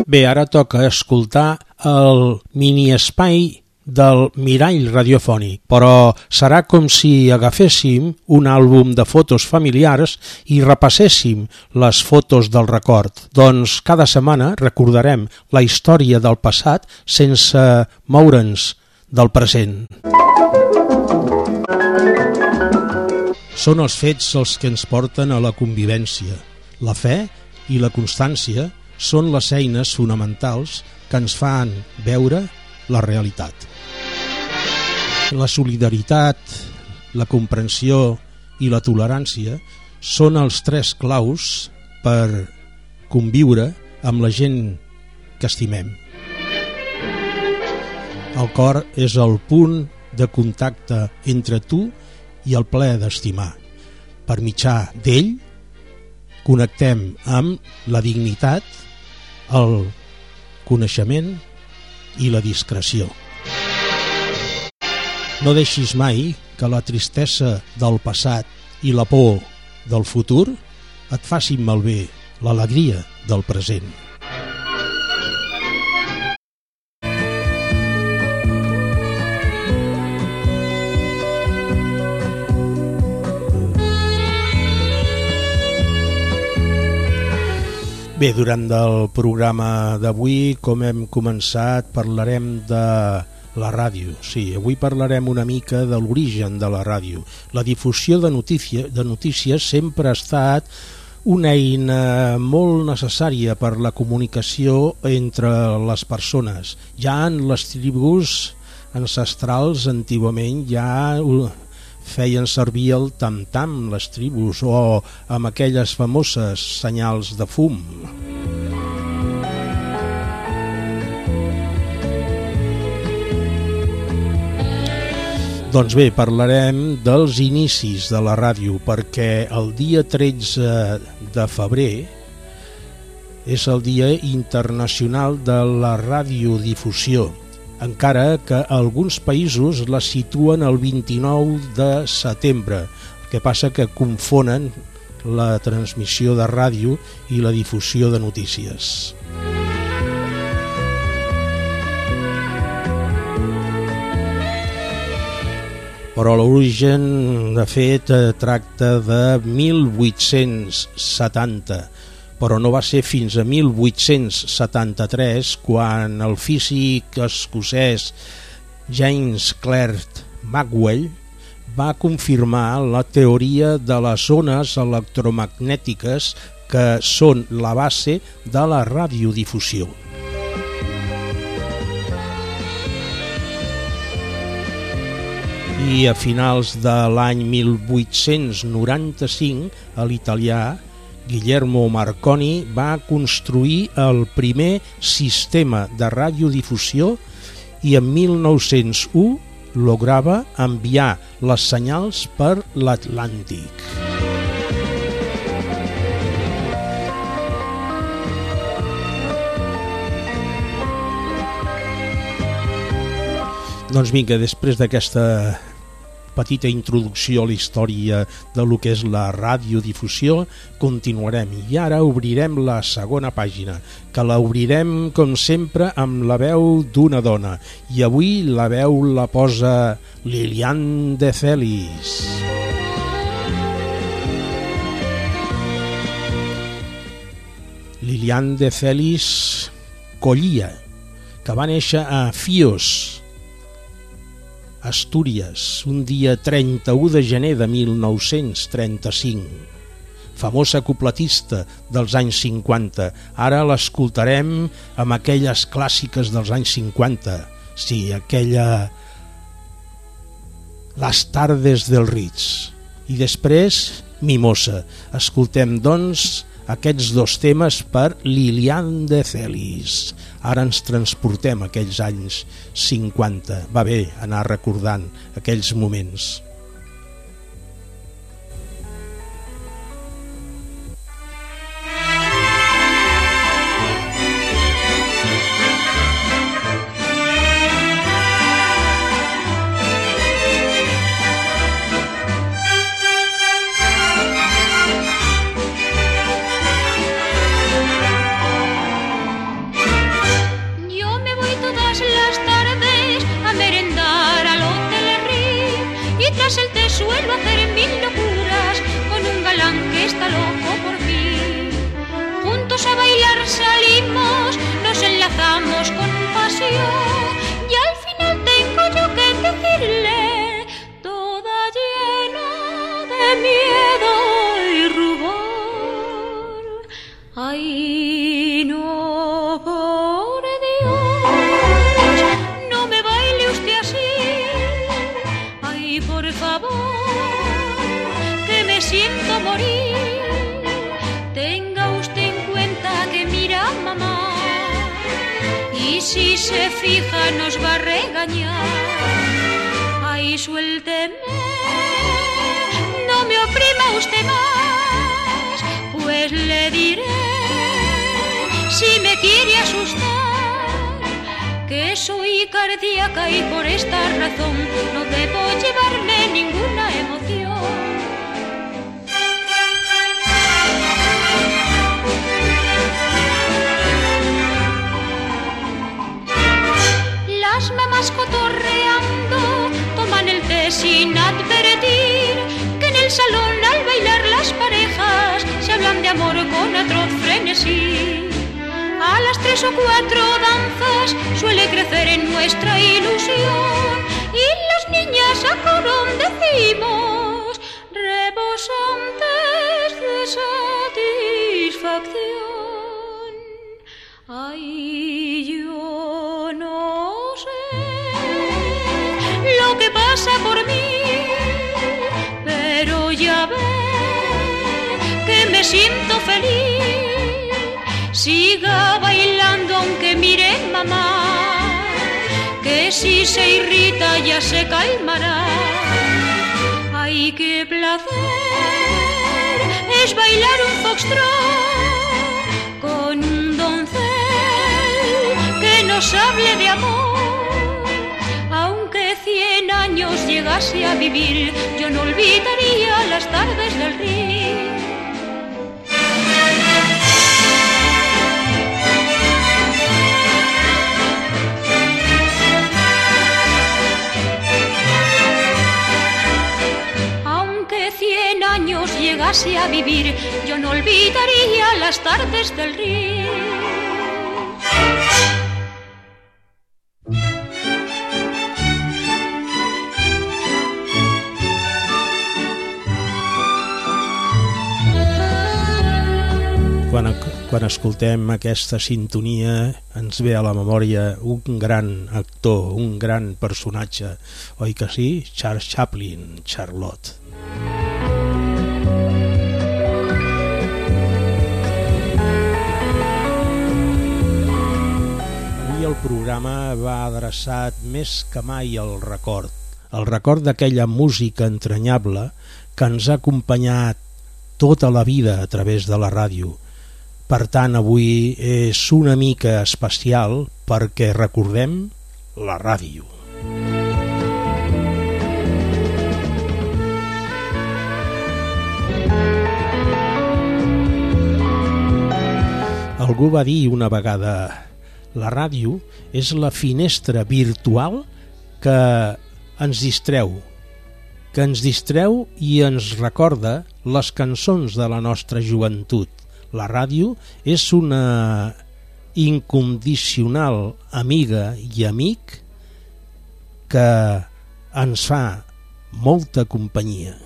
Bé, ara toca escoltar el mini-espai del mirall radiofònic, però serà com si agaféssim un àlbum de fotos familiars i repasséssim les fotos del record. Doncs cada setmana recordarem la història del passat sense moure'ns del present. Són els fets els que ens porten a la convivència. La fe i la constància són les eines fonamentals que ens fan veure la realitat. La solidaritat, la comprensió i la tolerància són els tres claus per conviure amb la gent que estimem. El cor és el punt de contacte entre tu i el plaer d'estimar. Per mitjà d'ell connectem amb la dignitat, el coneixement i la discreció. No deixis mai que la tristesa del passat i la por del futur et facin malbé l'alegria del present. Bé, durant el programa d'avui, com hem començat, parlarem de la ràdio. Sí, avui parlarem una mica de l'origen de la ràdio. La difusió de notícies sempre ha estat una eina molt necessària per la comunicació entre les persones. Ja en les tribus ancestrals, antigament, ja feien servir el tam-tam, les tribus, o amb aquelles famoses senyals de fum. Doncs bé, parlarem dels inicis de la ràdio, perquè el dia 13 de febrer és el Dia Internacional de la Radiodifusió, encara que alguns països la situen el 29 de setembre. El que passa que confonen la transmissió de ràdio i la difusió de notícies. Però l'origen, de fet, tracta de 1870, però no va ser fins a 1873 quan el físic escocès James Clerk Maxwell va confirmar la teoria de les ones electromagnètiques que són la base de la radiodifusió. I a finals de l'any 1895, l'italià Guillermo Marconi va construir el primer sistema de radiodifusió i en 1901 lograva enviar les senyals per l'Atlàntic. Doncs vinga, després d'aquesta petita introducció a la història de lo que és la radiodifusió, continuarem i ara obrirem la segona pàgina, que la obrirem com sempre amb la veu d'una dona, i avui la veu la posa Liliane de Felice. Liliane de Felice Collia, que va néixer a Fios, Astúries, un dia 31 de gener de 1935. Famosa cupletista dels anys 50. Ara l'escoltarem amb aquelles clàssiques dels anys 50. Sí, aquella Las tardes del Ritz. I després Mimosa. Escoltem, doncs, aquests dos temes per Liliane de Felice. Ara ens transportem a aquells anys 50. Va bé anar recordant aquells moments. Ay, no, por Dios, no me baile usted así. Ay, por favor, que me siento morir. Tenga usted en cuenta que mira mamá, y si se fija nos va a regañar. Ay, suélteme, no me oprima usted más, pues le diré, si me quiere asustar, que soy cardíaca y por esta razón no debo llevarme ninguna emoción. Las mamás cotorreando toman el té sin advertir que en el salón al bailar las parejas se hablan de amor con atroz frenesí. A las 3 o 4 danzas suele crecer en nuestra ilusión y las niñas a coro decimos rebosantes de satisfacción. Ay, yo no sé lo que pasa por mí, pero ya ve que me siento feliz. Siga bailando aunque mire mamá, que si se irrita ya se calmará. Ay, qué placer es bailar un foxtrot con un doncel que nos hable de amor. Aunque 100 años llegase a vivir, yo no olvidaría las tardes del río. Aunque 100 años llegase a vivir, yo no olvidaría las tardes del río. Quan escoltem aquesta sintonia ens ve a la memòria un gran actor, un gran personatge, oi que sí? Charles Chaplin, Charlotte. Avui el programa va adreçat més que mai al record d'aquella música entranyable que ens ha acompanyat tota la vida a través de la ràdio. Per tant, avui és una mica especial perquè recordem la ràdio. Algú va dir una vegada: la ràdio és la finestra virtual que ens distreu i ens recorda les cançons de la nostra joventut. La ràdio és una incondicional amiga i amic que ens fa molta companyia.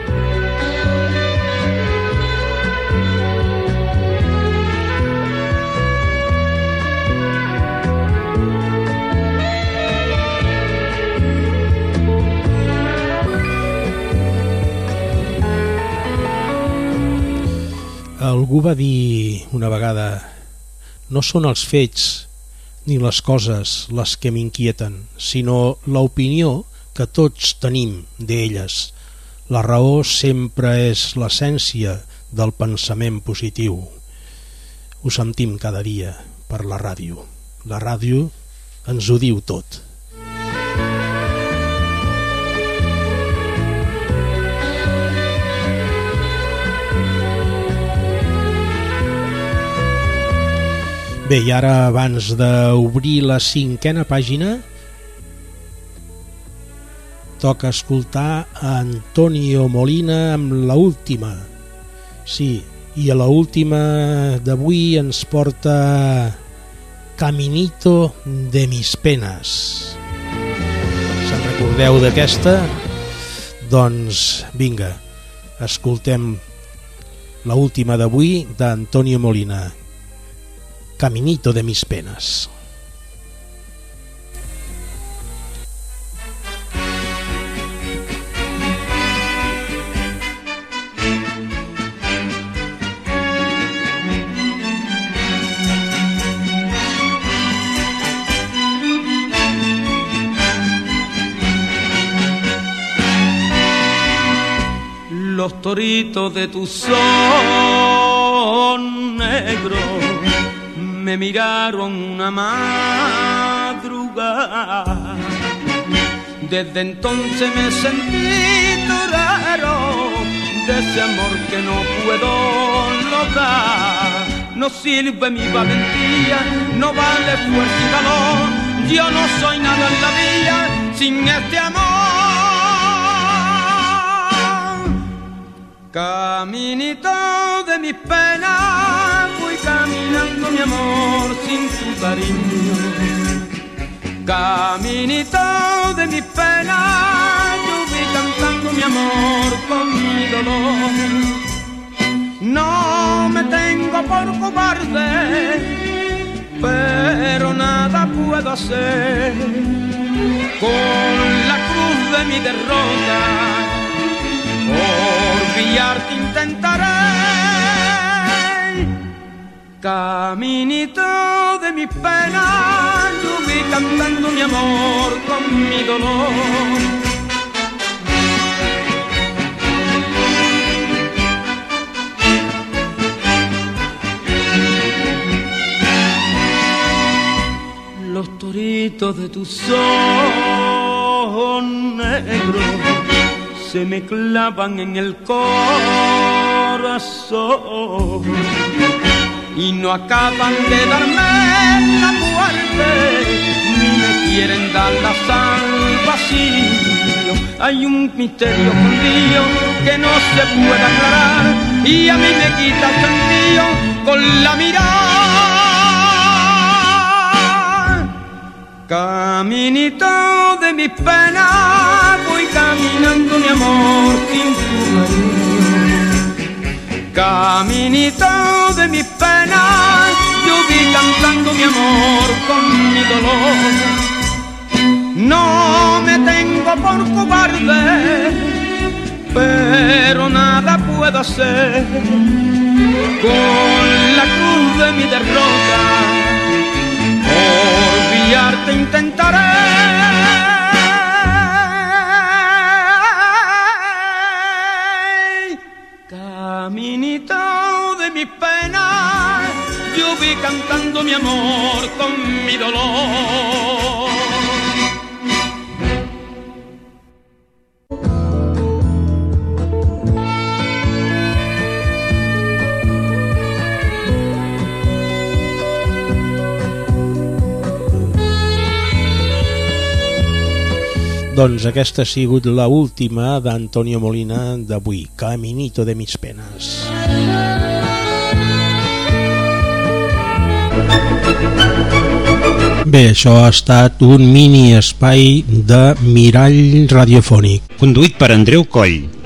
Algú va dir una vegada: no són els fets ni les coses les que m'inquieten, sinó l'opinió que tots tenim d'elles. La raó sempre és l'essència del pensament positiu. Ho sentim cada dia per la ràdio. La ràdio ens ho diu tot. Bé, i ara, abans d'obrir la 5a pàgina, toca escoltar a Antonio Molina amb la última. Sí, i a la última d'avui ens porta Caminito de mis penas. Se'n recordeu d'aquesta? Doncs vinga, escoltem La última d'avui d'Antonio Molina, Caminito de mis penas. Los toritos de tu sol negro me miraron una madrugada. Desde entonces me sentí torero de ese amor que no puedo lograr. No sirve mi valentía, no vale fuerza y valor. Yo no soy nada en la vida sin este amor. Caminito de mis penas, voy caminando mi amor sin tu cariño. Caminito de mis penas, yo voy cantando mi amor con mi dolor. No me tengo por cobarde, pero nada puedo hacer. Con la cruz de mi derrota, olvidarte intentaré. Caminito de mis penas, yo voy cantando mi amor con mi dolor. Los toritos de tu sol negro se me clavan en el corazón y no acaban de darme la muerte, ni me quieren dar la salvación. Hay un misterio escondido que no se puede aclarar y a mí me quita el sentido con la mirada. Caminito de mis penas, voy caminando mi amor sin tu cariño. Caminito de mis penas, yo voy cantando mi amor con mi dolor. No me tengo por cobarde, pero nada puedo hacer. Con la cruz de mi derrota, olvidarte intentaré. Caminito de mis penas, yo voy cantando mi amor con mi dolor. Doncs aquesta ha sigut la última d'Antonio Molina d'avui, Caminito de mis penas. Bé, això ha estat un mini espai de Mirall Radiofònic. Conduït per Andreu Coll.